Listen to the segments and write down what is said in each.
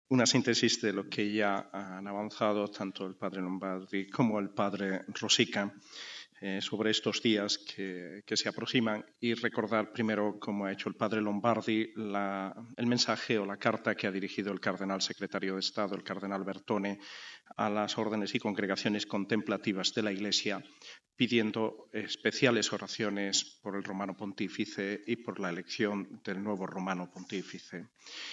una síntesis de lo que ya han avanzado tanto el padre Lombardi como el padre Rosica sobre estos días que se aproximan, y recordar primero, como ha hecho el padre Lombardi, el mensaje o la carta que ha dirigido el cardenal secretario de Estado, el cardenal Bertone, a las órdenes y congregaciones contemplativas de la Iglesia, pidiendo especiales oraciones por el romano pontífice y por la elección del nuevo romano pontífice.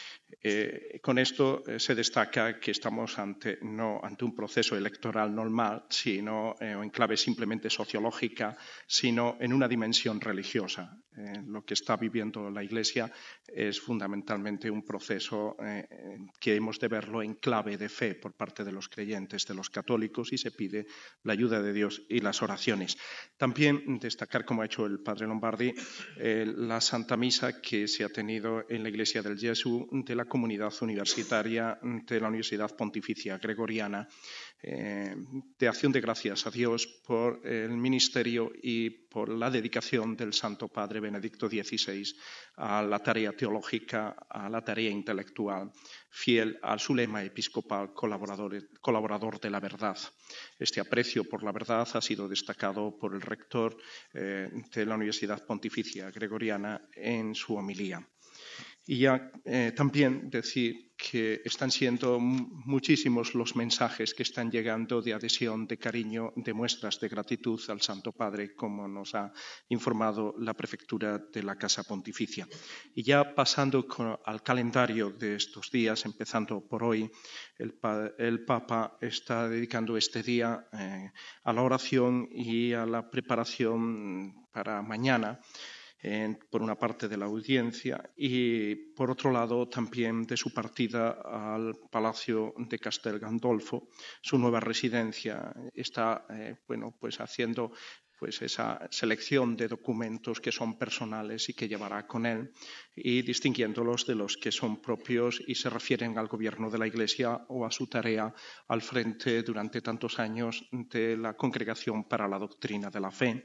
Con esto se destaca que estamos no ante un proceso electoral normal, sino en clave simplemente sociológica, sino en una dimensión religiosa. Lo que está viviendo la Iglesia es fundamentalmente un proceso que hemos de verlo en clave de fe por parte de los creyentes, de los católicos, y se pide la ayuda de Dios y las oraciones. También destacar, como ha hecho el padre Lombardi, la Santa Misa que se ha tenido en la Iglesia del Gesù de la comunidad universitaria de la Universidad Pontificia Gregoriana, de acción de gracias a Dios por el ministerio y por la dedicación del Santo Padre Benedicto XVI a la tarea teológica, a la tarea intelectual, fiel a su lema episcopal, colaborador de la verdad. Este aprecio por la verdad ha sido destacado por el rector de la Universidad Pontificia Gregoriana en su homilía. Y ya también decir que están siendo muchísimos los mensajes que están llegando de adhesión, de cariño, de muestras de gratitud al Santo Padre, como nos ha informado la prefectura de la Casa Pontificia. Y ya pasando al calendario de estos días, empezando por hoy, el Papa está dedicando este día a la oración y a la preparación para mañana, por una parte de la audiencia y por otro lado también de su partida al Palacio de Castel Gandolfo, su nueva residencia. Está haciendo esa selección de documentos que son personales y que llevará con él, y distinguiéndolos de los que son propios y se refieren al gobierno de la Iglesia o a su tarea al frente durante tantos años de la Congregación para la Doctrina de la Fe.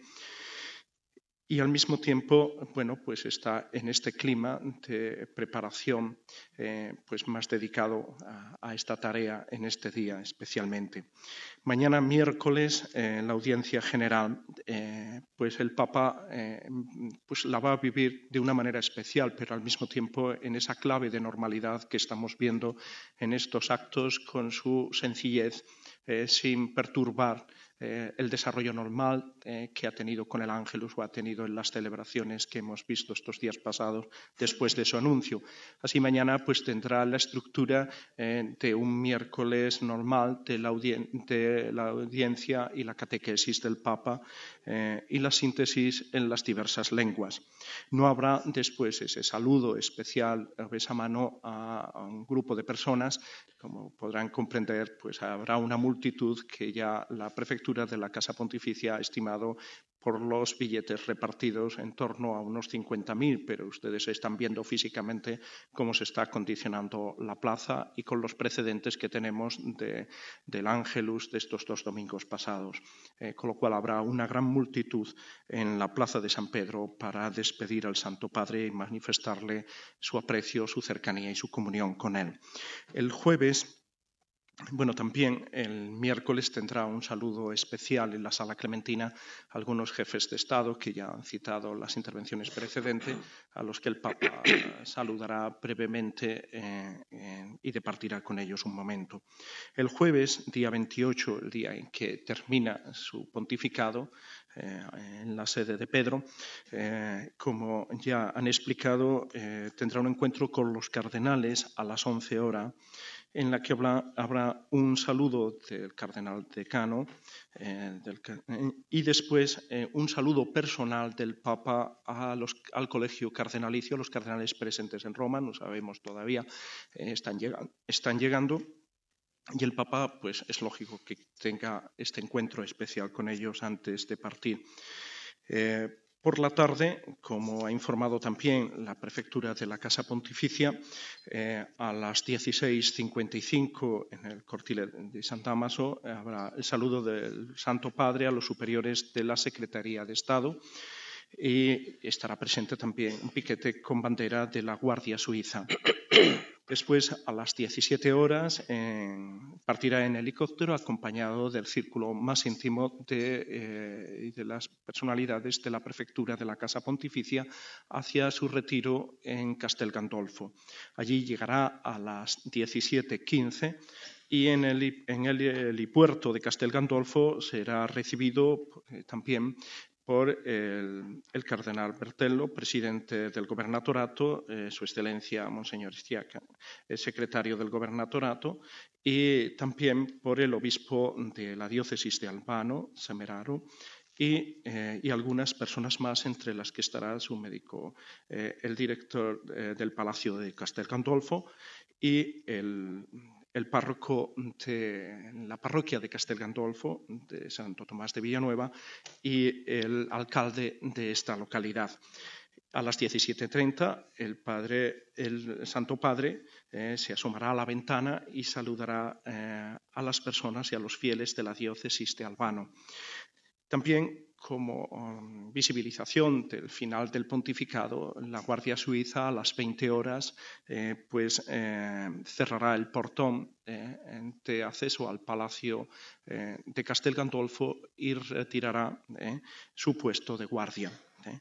Y al mismo tiempo, está en este clima de preparación más dedicado a esta tarea en este día especialmente. Mañana miércoles, en la audiencia general, el Papa la va a vivir de una manera especial, pero al mismo tiempo en esa clave de normalidad que estamos viendo en estos actos, con su sencillez, sin perturbar el desarrollo normal que ha tenido con el Ángelus o ha tenido en las celebraciones que hemos visto estos días pasados después de su anuncio. Así mañana tendrá la estructura de un miércoles normal de la audiencia y la catequesis del Papa y la síntesis en las diversas lenguas. No habrá después ese saludo especial, esa mano a un grupo de personas. Como podrán comprender, habrá una multitud que ya la prefectura de la Casa Pontificia ha estimado por los billetes repartidos en torno a unos 50.000, pero ustedes están viendo físicamente cómo se está acondicionando la plaza y con los precedentes que tenemos del Ángelus de estos 2 domingos pasados, con lo cual habrá una gran multitud en la plaza de San Pedro para despedir al Santo Padre y manifestarle su aprecio, su cercanía y su comunión con él. El jueves, también el miércoles tendrá un saludo especial en la Sala Clementina algunos jefes de Estado que ya han citado las intervenciones precedentes, a los que el Papa saludará brevemente y departirá con ellos un momento. El jueves, día 28, el día en que termina su pontificado, en la sede de Pedro, como ya han explicado, tendrá un encuentro con los cardenales a las 11 horas, en la que habrá un saludo del cardenal decano y después un saludo personal del Papa al colegio cardenalicio, los cardenales presentes en Roma, no sabemos todavía, están llegando. Y el Papa, es lógico que tenga este encuentro especial con ellos antes de partir. Por la tarde, como ha informado también la prefectura de la Casa Pontificia, a las 16:55 en el Cortile de San Damaso habrá el saludo del Santo Padre a los superiores de la Secretaría de Estado, y estará presente también un piquete con bandera de la Guardia Suiza. Después, a las 17 horas, partirá en helicóptero acompañado del círculo más íntimo de las personalidades de la prefectura de la Casa Pontificia hacia su retiro en Castel Gandolfo. Allí llegará a las 17:15 y en el helipuerto de Castel Gandolfo será recibido también por el cardenal Bertello, presidente del gobernatorato, su excelencia Monseñor Stiaca, el secretario del gobernatorato, y también por el obispo de la diócesis de Albano, Semeraro, y algunas personas más, entre las que estará su médico, el director del Palacio de Castel Gandolfo y el párroco de la parroquia de Castel Gandolfo, de Santo Tomás de Villanueva, y el alcalde de esta localidad. A las 17:30 el Santo Padre se asomará a la ventana y saludará a las personas y a los fieles de la diócesis de Albano. También, como visibilización del final del pontificado, la Guardia Suiza a las 20 horas cerrará el portón de acceso al Palacio de Castel Gandolfo y retirará su puesto de guardia.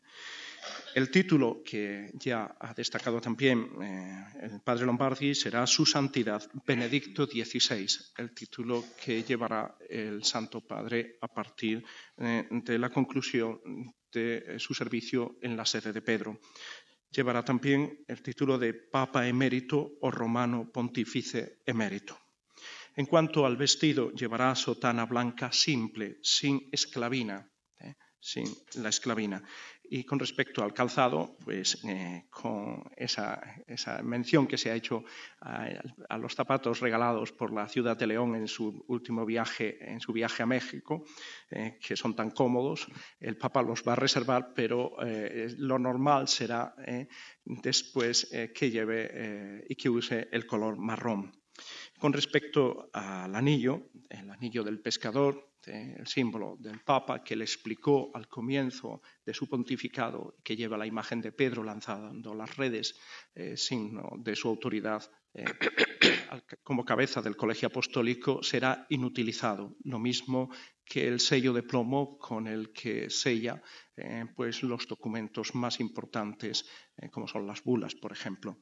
El título que ya ha destacado también el padre Lombardi será Su Santidad Benedicto XVI, el título que llevará el Santo Padre a partir de la conclusión de su servicio en la sede de Pedro. Llevará también el título de Papa Emérito o Romano Pontífice Emérito. En cuanto al vestido, llevará sotana blanca simple, sin esclavina, sin la esclavina. Y con respecto al calzado, pues con esa mención que se ha hecho a los zapatos regalados por la ciudad de León en su último viaje, en su viaje a México, que son tan cómodos, el Papa los va a reservar, pero lo normal será después que lleve y que use el color marrón. Con respecto al anillo, el anillo del pescador, el símbolo del Papa que le explicó al comienzo de su pontificado, que lleva la imagen de Pedro lanzando las redes, signo de su autoridad como cabeza del Colegio Apostólico, será inutilizado, lo mismo que el sello de plomo con el que sella pues los documentos más importantes, como son las bulas, por ejemplo.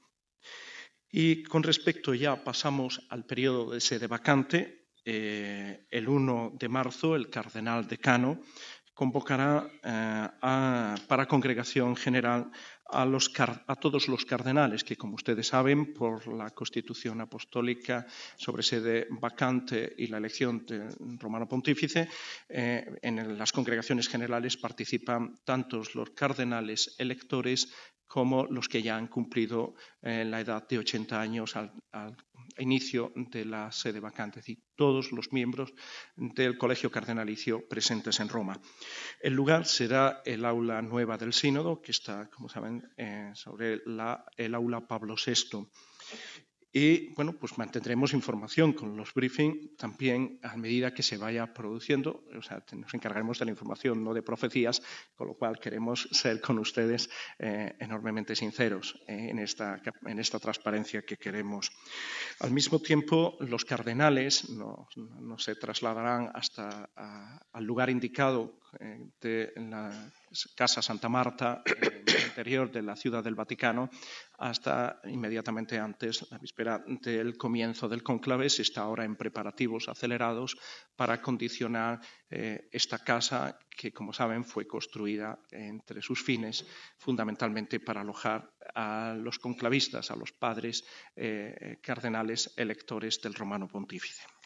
Y con respecto, ya pasamos al periodo de sede vacante. El 1 de marzo el cardenal decano convocará para congregación general a todos los cardenales que, como ustedes saben, por la Constitución Apostólica sobre sede vacante y la elección del Romano Pontífice, en las congregaciones generales participan tanto los cardenales electores como los que ya han cumplido la edad de 80 años al inicio de la sede vacante, es decir, todos los miembros del Colegio Cardenalicio presentes en Roma. El lugar será el aula nueva del Sínodo, que está, como saben, sobre el aula Pablo VI. Y, bueno, pues mantendremos información con los briefings también a medida que se vaya produciendo. O sea, nos encargaremos de la información, no de profecías, con lo cual queremos ser con ustedes enormemente sinceros en esta transparencia que queremos. Al mismo tiempo, los cardenales no se trasladarán hasta al lugar indicado de la Casa Santa Marta, en el interior de la Ciudad del Vaticano, hasta inmediatamente antes, la víspera del comienzo del cónclave. Se está ahora en preparativos acelerados para condicionar esta casa que, como saben, fue construida entre sus fines fundamentalmente para alojar a los conclavistas, a los padres cardenales electores del Romano Pontífice.